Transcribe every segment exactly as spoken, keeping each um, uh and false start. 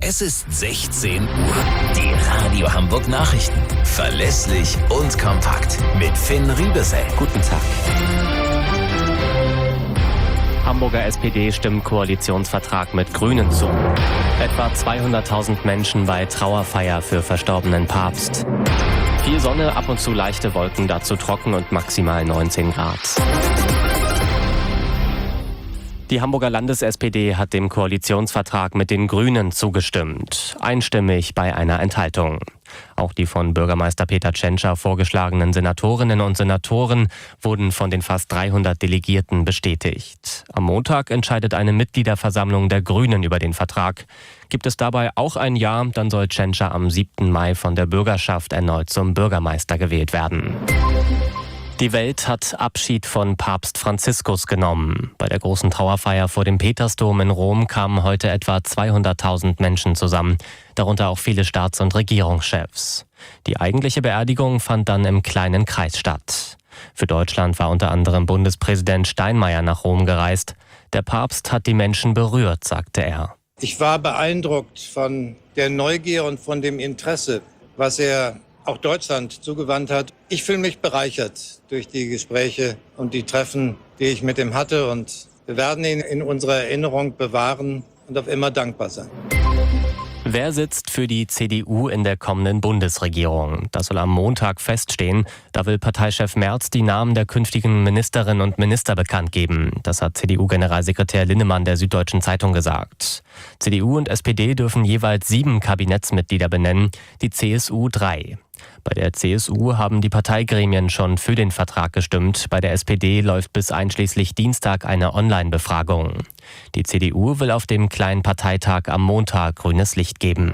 Es ist sechzehn Uhr. Die Radio Hamburg Nachrichten. Verlässlich und kompakt. Mit Finn Riebesell. Guten Tag. Hamburger S P D stimmt Koalitionsvertrag mit Grünen zu. Etwa zweihunderttausend Menschen bei Trauerfeier für verstorbenen Papst. Viel Sonne, ab und zu leichte Wolken, dazu trocken und maximal neunzehn Grad. Die Hamburger Landes-S P D hat dem Koalitionsvertrag mit den Grünen zugestimmt. Einstimmig bei einer Enthaltung. Auch die von Bürgermeister Peter Tschentscher vorgeschlagenen Senatorinnen und Senatoren wurden von den fast dreihundert Delegierten bestätigt. Am Montag entscheidet eine Mitgliederversammlung der Grünen über den Vertrag. Gibt es dabei auch ein Ja, dann soll Tschentscher am siebten Mai von der Bürgerschaft erneut zum Bürgermeister gewählt werden. Die Welt hat Abschied von Papst Franziskus genommen. Bei der großen Trauerfeier vor dem Petersdom in Rom kamen heute etwa zweihunderttausend Menschen zusammen, darunter auch viele Staats- und Regierungschefs. Die eigentliche Beerdigung fand dann im kleinen Kreis statt. Für Deutschland war unter anderem Bundespräsident Steinmeier nach Rom gereist. Der Papst hat die Menschen berührt, sagte er. Ich war beeindruckt von der Neugier und von dem Interesse, was er auch Deutschland zugewandt hat. Ich fühle mich bereichert durch die Gespräche und die Treffen, die ich mit ihm hatte. Und wir werden ihn in unserer Erinnerung bewahren und auf immer dankbar sein. Wer sitzt für die C D U in der kommenden Bundesregierung? Das soll am Montag feststehen. Da will Parteichef Merz die Namen der künftigen Ministerinnen und Minister bekannt geben. Das hat C D U-Generalsekretär Linnemann der Süddeutschen Zeitung gesagt. C D U und S P D dürfen jeweils sieben Kabinettsmitglieder benennen, die C S U drei. Bei der C S U haben die Parteigremien schon für den Vertrag gestimmt. Bei der S P D läuft bis einschließlich Dienstag eine Online-Befragung. Die C D U will auf dem kleinen Parteitag am Montag grünes Licht geben.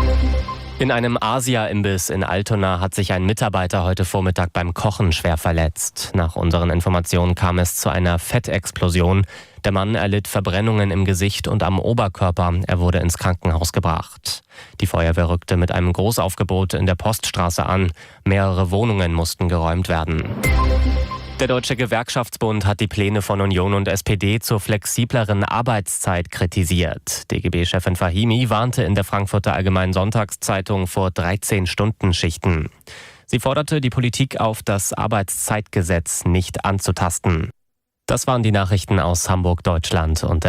In einem Asia-Imbiss in Altona hat sich ein Mitarbeiter heute Vormittag beim Kochen schwer verletzt. Nach unseren Informationen kam es zu einer Fettexplosion. Der Mann erlitt Verbrennungen im Gesicht und am Oberkörper. Er wurde ins Krankenhaus gebracht. Die Feuerwehr rückte mit einem Großaufgebot in der Poststraße an. Mehrere Wohnungen mussten geräumt werden. Der Deutsche Gewerkschaftsbund hat die Pläne von Union und S P D zur flexibleren Arbeitszeit kritisiert. D G B-Chefin Fahimi warnte in der Frankfurter Allgemeinen Sonntagszeitung vor dreizehn-Stunden-Schichten. Sie forderte die Politik auf, das Arbeitszeitgesetz nicht anzutasten. Das waren die Nachrichten aus Hamburg, Deutschland und der